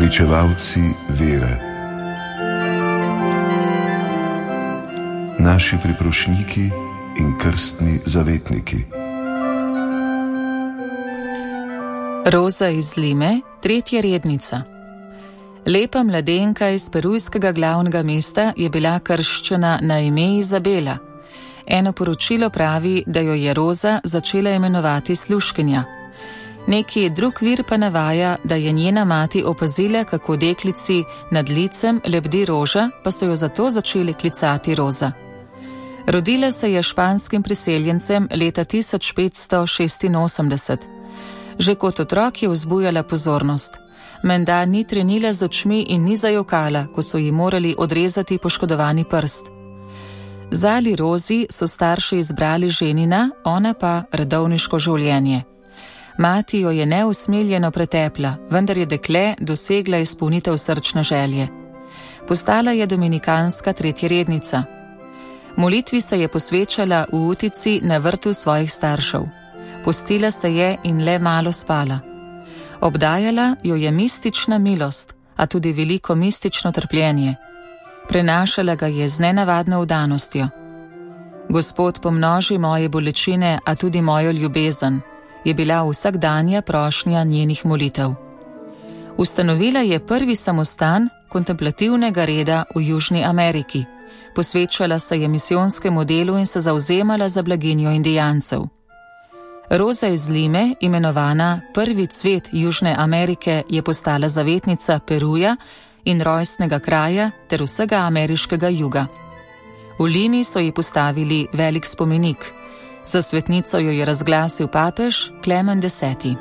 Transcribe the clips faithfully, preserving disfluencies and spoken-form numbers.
Pričevalci vere. Naši priprošniki in krstni zavetniki. Roza iz Lime, tretja rednica. Lepa mladenka iz perujskega glavnega mesta je bila krščena na ime Izabela. Eno poročilo pravi, da jo je Roza začela imenovati služkinja. Neki drug vir pa navaja, da je njena mati opazila, kako deklici nad licem lebdi roža, pa so jo zato začeli klicati Roza. Rodila se je španskim priseljencem leta tisoč petsto šestinosemdeset. Že kot otrok je vzbujala pozornost. Menda ni trenila z očmi in ni zajokala, ko so ji morali odrezati poškodovani prst. Zali Rozi so starši izbrali ženina, ona pa redovniško življenje. Mati jo je neusmiljeno pretepla, vendar je dekle dosegla izpolnitev srčne želje. Postala je dominikanska tretja rednica. Molitvi se je posvečala v utici na vrtu svojih staršev. Postila se je in le malo spala. Obdajala jo je mistična milost, a tudi veliko mistično trpljenje. Prenašala ga je z nenavadno vdanostjo. Gospod, pomnoži moje bolečine, a tudi mojo ljubezen, je bila vsakdanja prošnja njenih molitev. Ustanovila je prvi samostan kontemplativnega reda v Južni Ameriki. Posvečala se je misijonskemu delu in se zavzemala za blaginjo indijancev. Roza iz Lime, imenovana prvi cvet Južne Amerike, je postala zavetnica Peruja in rojstnega kraja ter vsega ameriškega juga. V Limi so ji postavili velik spomenik. Za svetnico jo je razglasil papež Klemen deseti.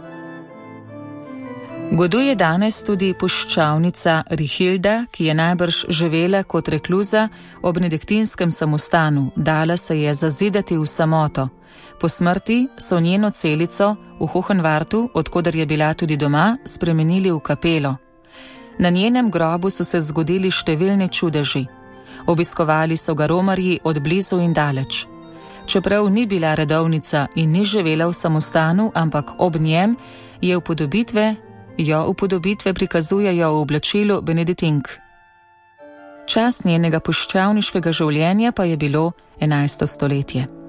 Goduje danes tudi puščavnica Rihilda, ki je najbrž živela kot rekluza v benediktinskem samostanu, dala se je zazidati v samoto. Po smrti so njeno celico v Hohenvartu, odkoder je bila tudi doma, spremenili v kapelo. Na njenem grobu so se zgodili številni čudeži. Obiskovali so ga romarji od blizu in daleč. Čeprav ni bila redovnica in ni živela v samostanu, ampak ob njem, je upodobitve, jo upodobitve prikazujejo v oblačilu benediktink. Čas njenega puščavniškega življenja pa je bilo enajsto stoletje.